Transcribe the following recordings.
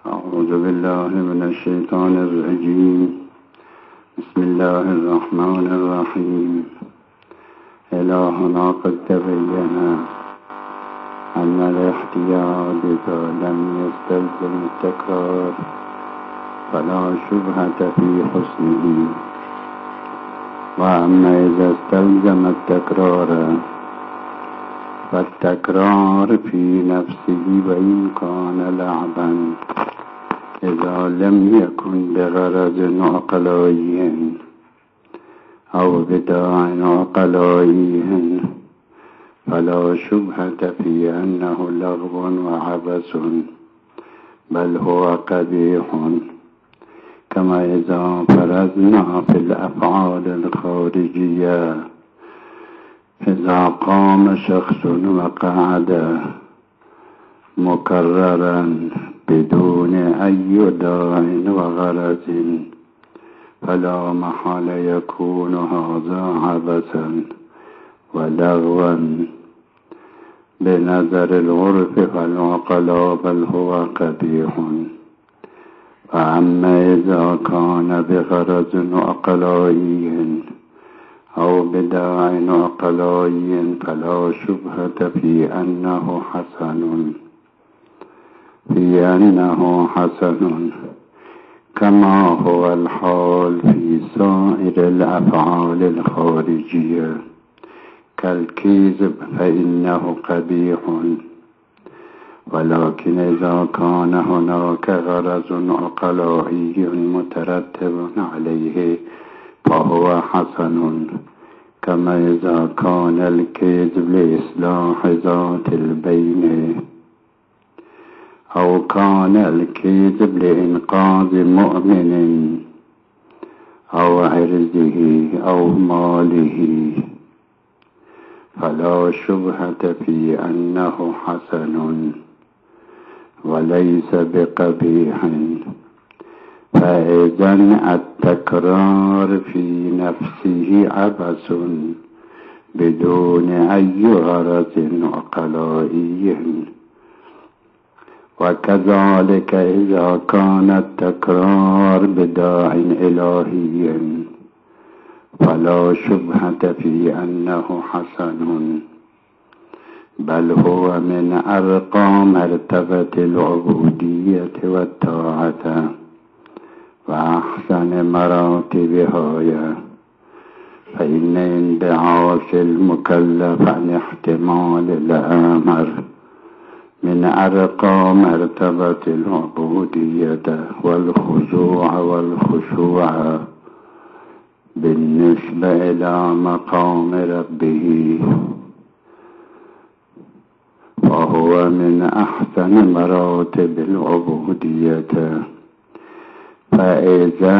أعوذ بالله من الشيطان الرجيم. بسم الله الرحمن الرحيم. إلهنا قد تبين أن الاحتياط إذا لم يستلزم التكرار فلا شبهة في حسنه، وأما إذا استلزم التكرار فالتكرار في نفسه وإن كان لعبا إذا لم يكن بغرض عقلائي أو بداع عقلائي فلا شبهة في أنه لغو وعبث، بل هو قبيح، كما إذا فرضنا في الأفعال الخارجية إذا قام شخص وقعد مكررا بدون أي داع وغرض فلا محال يكون هذا عبثا ولغوا بنظر العرف والعقلاء، بل هو قبيح. وأما إذا كان بغرض عقلائي أو بداع عقلائي فلا شبهة في أنه حسن كما هو الحال في سائر الأفعال الخارجية كالكذب فإنه قبيح. ولكن إذا كان هناك غرض عقلائي مترتب عليه فهو حسن، كما إذا كان الكذب لإصلاح ذات البين أو كان الكذب لإنقاذ مؤمن أو عرضه أو ماله، فلا شبهة في أنه حسن وليس بقبيح. فإذا التكرار في نفسه عبث بدون أي غرض عقلائي، وكذلك إذا كان التكرار بداع إلهي فلا شبهة في أنه حسن، بل هو من أرقى مرتبة العبودية والطاعة وأحسن مراتبها، فإن انبعاث المكلف عن احتمال الأمر من أرقى مرتبة العبودية والخشوع بالنسبة إلى مقام ربه، فهو من أحسن مراتب العبودية. فإذا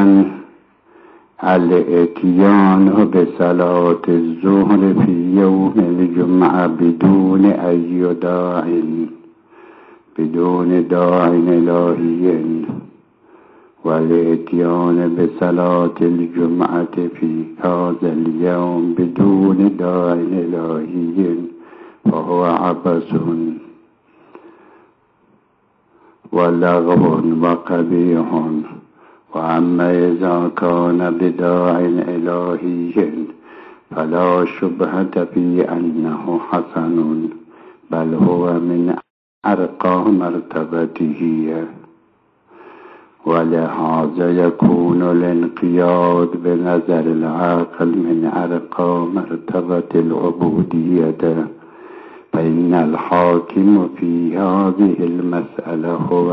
الاتيان بصلاة الظهر في يوم الجمعة بدون داع إلهي، والاتيان بصلاة الجمعة في هذا اليوم بدون داع إلهي فهو عبث ولغو وقبيح. وأما إذا كان بداع إلهي فلا شبهة في أنه حسن، بل هو من أرقى مرتبته، ولهذا يكون الانقياد بنظر العاقل من أرقى مرتبة العبودية، فإن الحاكم في هذه المسألة هو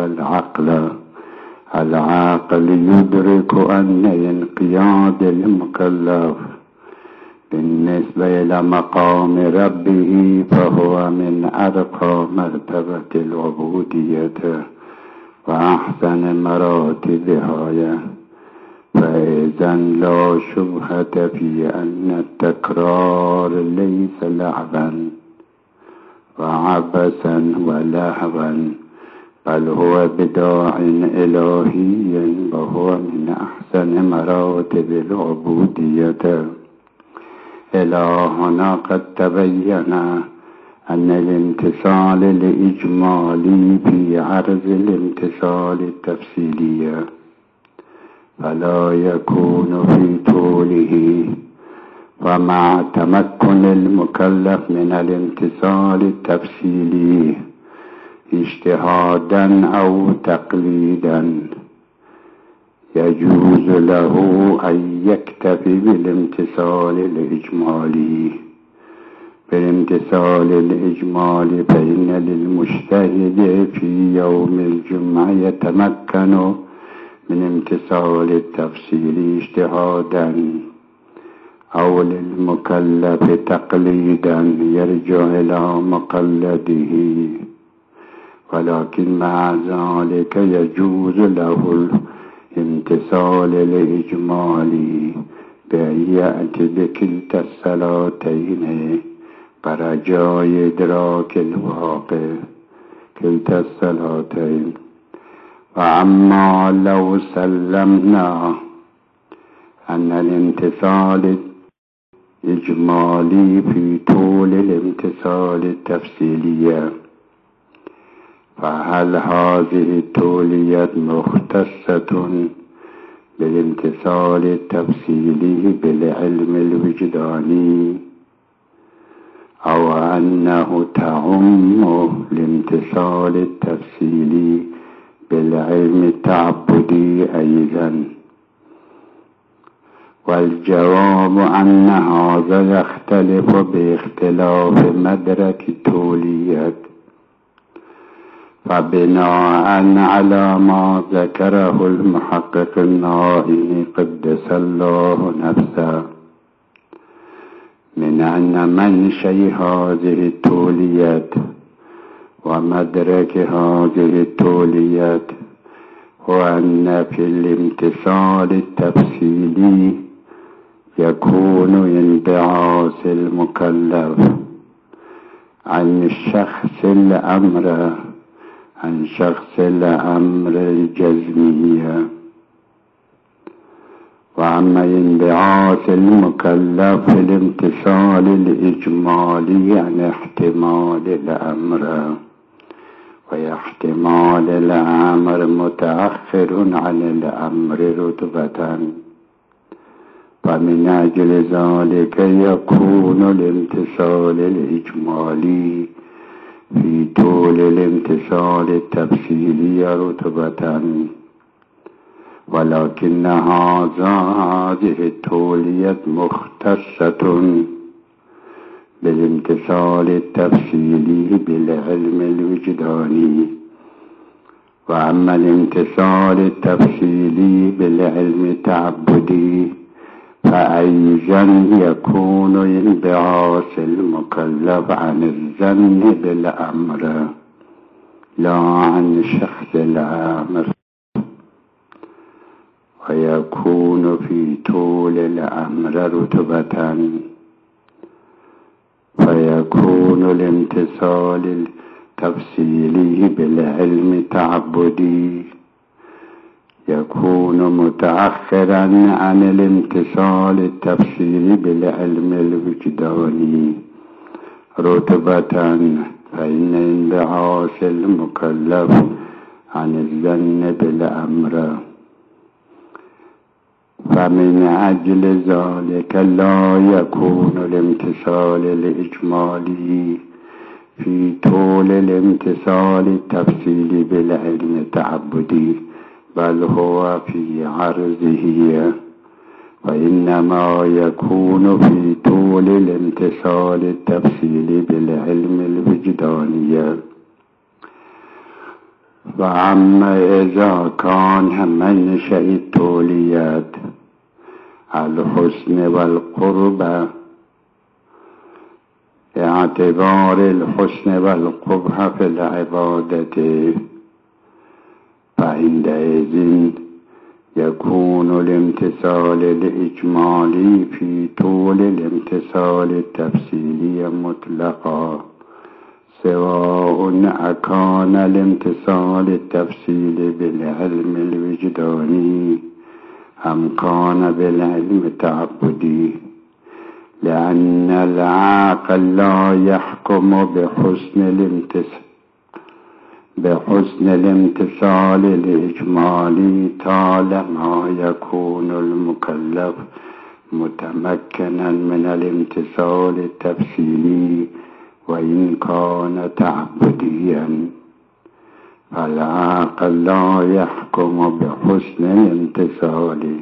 العاقل يدرك أن انقياد المكلف بالنسبة إلى مقام ربه فهو من أرقى مرتبة العبودية وأحسن مراتبها. فإذا لا شبهة في أن التكرار ليس لعبا وعبثا ولهوا، بل هو بداع إلهي، وهو من أحسن مراتب العبودية. إلى هنا قد تبين أن الامتثال الإجمالي في عرض الامتثال التفصيلي فلا يكون في طوله، ومع تمكن المكلف من الامتثال التفصيلي اجتهادا أو تقليدا يجوز له أن يكتفي بالامتثال الإجمالي. بالامتثال الإجمالي فإن للمجتهد في يوم الجمعة يتمكن من امتثال التفصيل اجتهادا، أو للمكلف تقليدا يرجع إلى مقلده، ولكن مع ذلك يجوز له الامتثال الإجمالي بأن يأتي بكلتا الصلاتين برجاء إدراك الواقع كلتا الصلاتين. وأما لو سلمنا أن الامتثال الإجمالي في طول الامتثال التفصيلي، فهل هذه الطولية مختصة بالامتثال التفصيلي بالعلم الوجداني، أو أنه تعم الامتثال التفصيلي بالعلم التعبدي أيضا؟ والجواب أن هذا يختلف باختلاف مدرك الطولية. فبناء على ما ذكره المحقق النائي قدس الله نفسه من أن منشأ هذه الطولية ومدرك هذه الطولية هو أن في الامتثال التفصيلي يكون انبعاث المكلف عن شخص الأمر الجزمية. وأما انبعاث المكلف في الامتثال الإجمالي عن احتمال الأمر، واحتمال الأمر متأخر عن الأمر رتبة، فمن أجل ذلك يكون الامتثال الإجمالي في طول الامتثال التفصيلي رتبة، ولكن هذه الطولية مختصة بالامتثال التفصيلي بالعلم الوجداني. وأما الامتثال التفصيلي بالعلم التعبدي فأيضا يكون انبعاث المكلف عن الظن بالأمر لا عن شخص الأمر، ويكون في طول الأمر رتبة، فيكون الامتثال التفصيلي بالعلم التعبدي يكون متأخرا عن الامتثال التفصيلي بالعلم الوجداني رتبة، فإن انبعاث المكلف عن الظن بالأمر. فمن أجل ذلك لا يكون الامتثال الإجمالي في طول الامتثال التفصيلي بالعلم التعبدي، بل هو في عرضه، وإنما يكون في طول الامتثال التفصيلي بالعلم الوجداني. وأما إذا كان منشأ الطوليات الحسن والقرب اعتبار الحسن والقبح في العبادة، فعندئذ يكون الامتثال الإجمالي في طول الامتثال التفصيلي مطلقا، سواء أكان الامتثال التفصيلي بالعلم الوجداني أم كان بالعلم التعبدي، لأن العاقل لا يحكم بحسن الامتثال الإجمالي طالما يكون المكلف متمكنا من الامتثال التفصيلي وإن كان تعبديا. فالعاقل لا يحكم بحسن الامتثال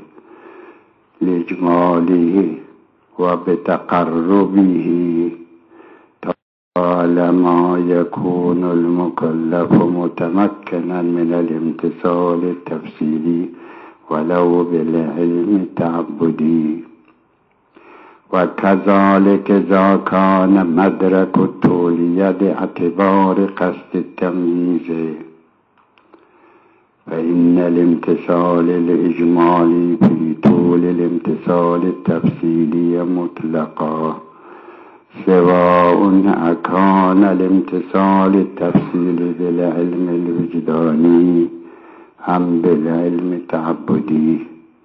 الإجمالي وبتقربه طالما يكون المكلف متمكنا من الامتثال التفصيلي ولو بالعلم التعبدي. وكذلك إذا كان مدرك التولية باعتبار قصد التمييز فإن الامتثال الإجمالي في طول الامتثال التفصيلي مطلقا، سواء أكان الامتثال التفصيلي بالعلم الوجداني أم بالعلم التعبدي،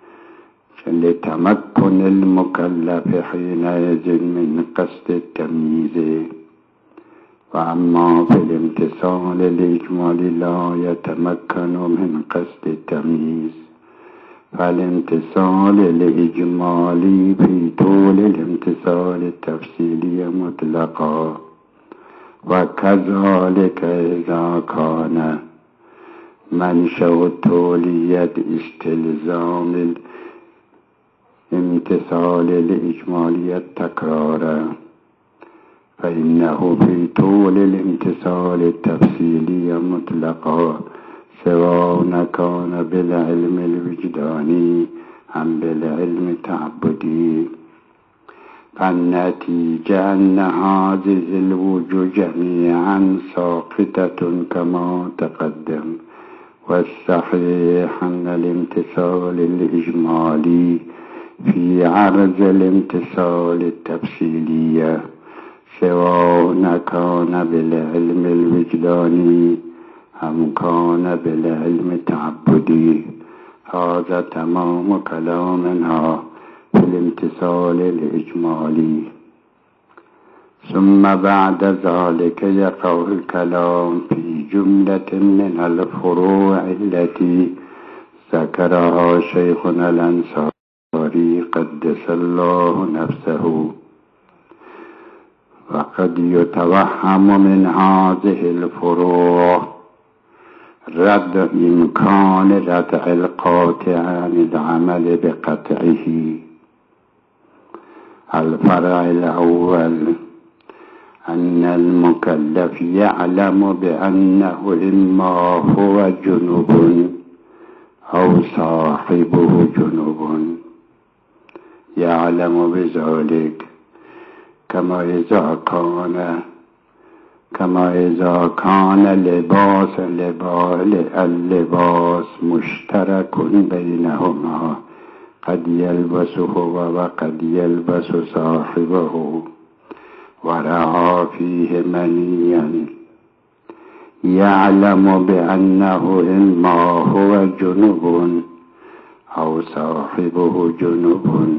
لتمكن المكلف حينئذ من قصد التمييز. وأما في الامتثال الإجمالي لا يتمكن من قصد التمييز، فالامتثال الإجمالي في طول الامتثال التفصيلي مطلقا. وكذلك إذا كان منشأ التولية استلزام الامتثال الإجمالي التكرار فإنه في طول الامتثال التفصيلي مطلقا، سواء كان بالعلم الوجداني أم بالعلم التعبدي. فالنتيجة أن هذه الوجوه جميعا ساقطة كما تقدم. والصحيح أن الامتثال الإجمالي في عرض الامتثال التفصيلي سواء كان بالعلم الوجداني أم كان بالعلم التعبدي. هذا تمام كلامنا في الامتثال الإجمالي. ثم بعد ذلك يقع الكلام في جملة من الفروع التي ذكرها شيخنا الأنصاري قدس الله نفسه. وقد يتوهم من هذه الفروع رد إمكان ردع القاطع عن العمل بقطعه. الفرع الأول أن المكلف يعلم بأنه إما هو جنوب أو صاحبه جنوب، يعلم بذلك كما إذا كان اللباس مشترك بينهما، قد يلبس هو وقد يلبس صاحبه، ورأى فيه منيا، يعلم بأنه إما هو جنوب أو صاحبه جنوب،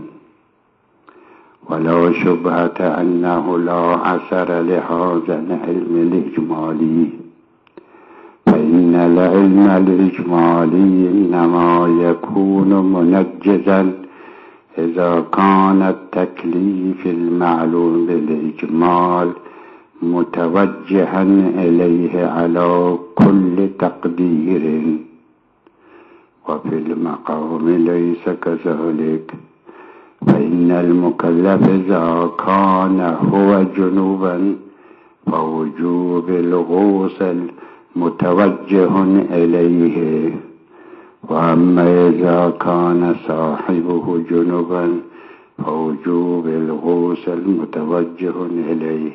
ولا شبهة أنه لا أثر لهذا العلم الإجمالي، فإن العلم الإجمالي إنما يكون منجزا إذا كان التكليف المعلوم بالإجمال متوجها إليه على كل تقدير، وفي المقام ليس كذلك، فإن المكلف إذا كان هو جنوبا فوجوب الغسل متوجه إليه، وأما إذا كان صاحبه جنوبا فوجوب الغسل متوجه إليه،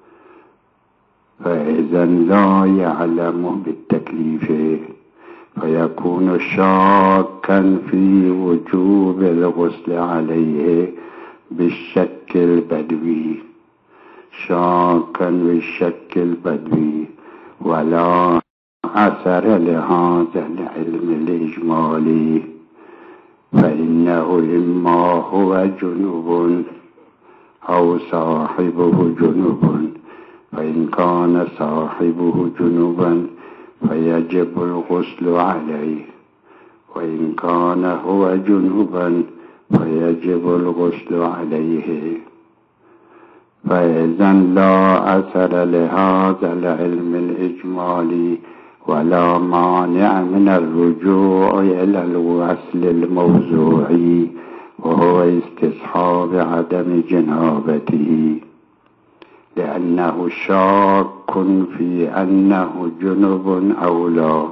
فإذا لا يعلم بالتكليف فيكون شاكا في وجوب الغسل عليه بالشك البدوي، ولا أثر لهذا العلم الإجمالي، فإنه إما هو جنوب أو صاحبه جنوب، فإن كان صاحبه جنوبا فيجب الغسل عليه، وإن كان هو جنوبا فيجب الغسل عليه. فإذا لا أثر لهذا العلم الإجمالي ولا مانع من الرجوع إلى الغسل الموضوعي، وهو استصحاب عدم جنابته، لأنه شاك في أنه جنب أو لا،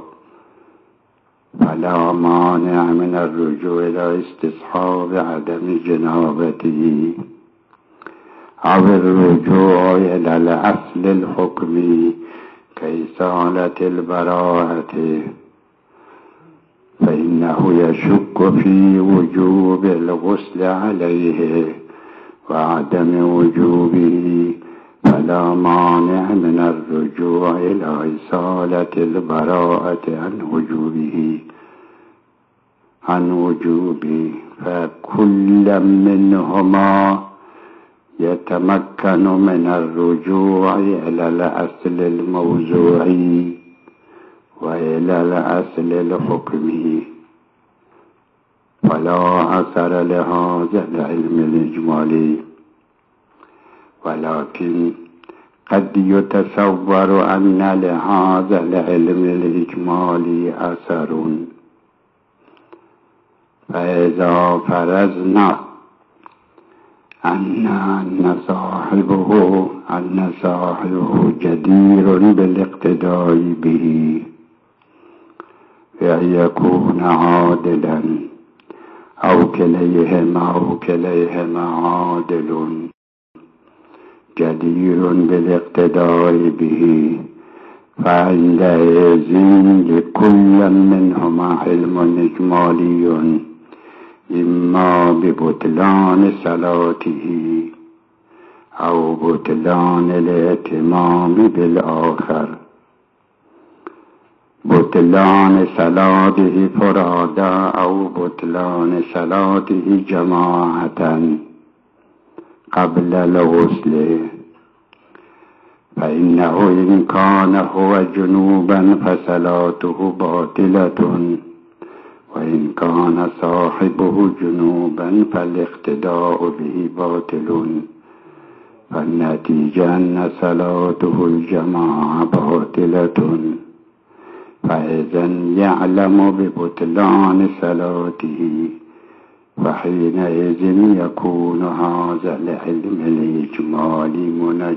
فلا مانع من الرجوع إلى استصحاب عدم جنابته، أو الرجوع إلى الأصل الحكمي كإزالة البراءة، فإنه يشك في وجوب الغسل عليه وعدم وجوبه، فلا مانع من الرجوع إلى إزالة البراءة عن وجوبه، فكل منهما يتمكن من الرجوع إلى الأصل الموضوعي وإلى الأصل الحكمي، فلا أثر لهذا العلم الإجمالي. ولكن قد يتصور أن لهذا العلم الإجمالي أثر، فإذا فرضنا أن صاحبه جدير بالاقتداء به، بأن يكون عادلا أو كليهما عادل جدير بالاقتداء به، فعندئذ لكل منهما علم إجمالي، إما ببطلان صلاته أو بطلان الائتمام بالآخر، بطلان صلاته فرادا أو بطلان صلاته جماعة قبل الغسل. فإنه إن كان هو جنوبا فصلاته باطلة، وإن كان صاحبه جنوبا فالاقتداء به باطل، فالنتيجة أن صلاته الجماعة باطلة، فإذا يعلم ببطلان صلاته، فحينئذ يكون هذا العلم الإجمالي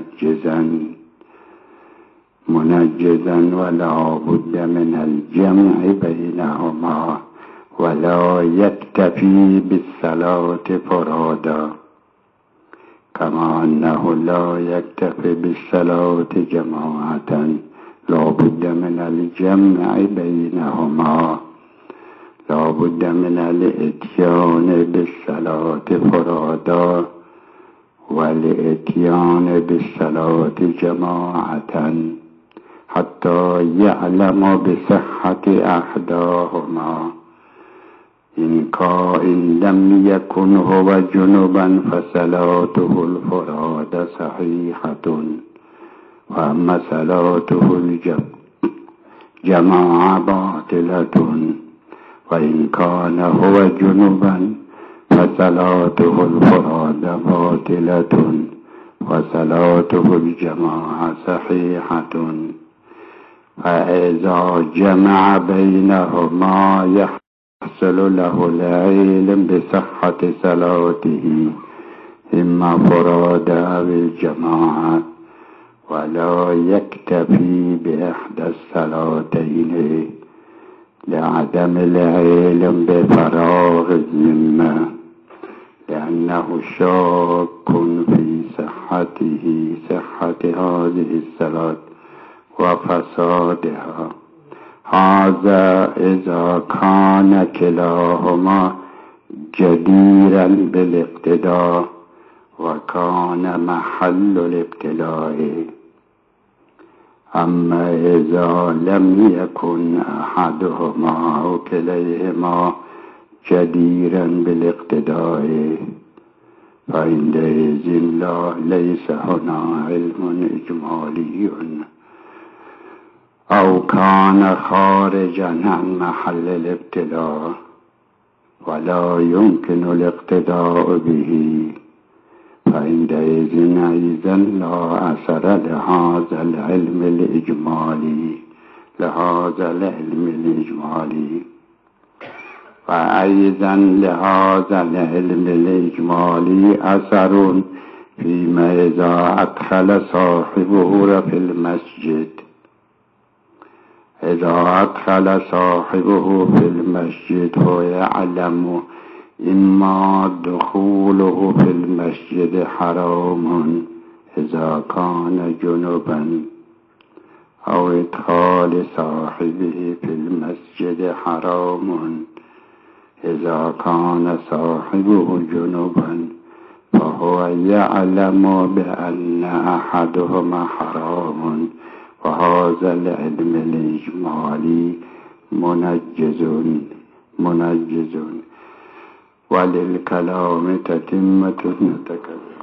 منجزا ولا بد من الجمع بينهما، ولا يكتفي بالصلاة فرادا، كما أنه لا يكتفي بالصلاة جماعة، لا بد من الجمع بينهما، لا بد من الاتيان بالصلاة فرادا والاتيان بالصلاة جماعة، حتى يعلم بصحة أحداهما. إن لم يكن هو جنبا فصلاته الفراد صحيحة، وأما صلاته الجماعة باطلة، وإن كان هو جنبا فصلاته الفراد باطلة وصلاته الجماعة صحيحة. فإذا جمع بينهما يحصل له العلم بصحة صلاته، إما فراد أو الجماعة، ولا يكتفي بإحدى الصلاتين لعدم العلم بفراغ الذمة، لأنه شاك في صحة هذه الصلاة وفسادها. هذا إذا كان كلاهما جديرا بالاقتداء وكان محل الابتلاء. أما إذا لم يكن أحدهما أو كليهما جديرا بالاقتداء، فعندئذ ليس هنا علم إجمالي أو كان خارجا عن محل الابتداء ولا يمكن الاقتداء به، فعندئذ أيضا لا أثر لهذا العلم الإجمالي وأيضا لهذا العلم الإجمالي أثر فيما إذا أدخل صاحبه في المسجد. إذا أدخل صاحبه في المسجد هو يعلم إما دخوله في المسجد حرام إذا كان جنبا، أو إدخال صاحبه في المسجد حرام إذا كان صاحبه جنبا، فهو يعلم بأن أحدهما حرام، وهذا العلم الإجمالي منجز وللكلام تتمة.